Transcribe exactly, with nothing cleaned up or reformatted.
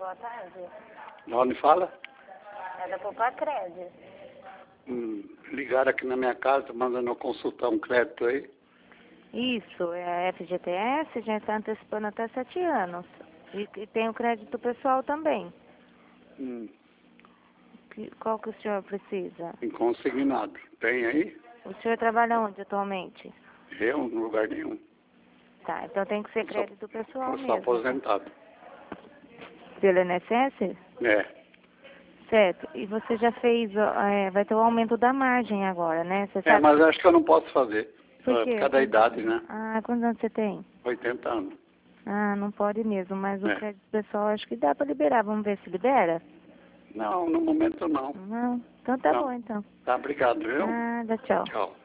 boa tarde. De onde fala? É da Popacred. Hum, ligaram aqui na minha casa, mandando eu consultar um crédito aí. Isso, é a F G T S, já está antecipando até sete anos. E, e tem o crédito pessoal também. Hum, Que, qual que o senhor precisa? inconsignado. Tem aí? O senhor trabalha onde atualmente? Eu, em lugar nenhum. Tá, então tem que ser Eu sou- crédito pessoal Eu sou mesmo. aposentado. Pelo I N S S? É. Certo. E você já fez, ó, é, vai ter o aumento da margem agora, né? Você É, sabe? mas acho que eu não posso fazer. Por Por quê? causa da idade, né? Ah, quantos anos você tem? oitenta anos. Ah, não pode mesmo, mas o É. crédito pessoal acho que dá para liberar. Vamos ver se libera? Não, no momento não. Não? Então tá Não. bom, então. Tá, obrigado, viu? Nada, tchau. Tchau.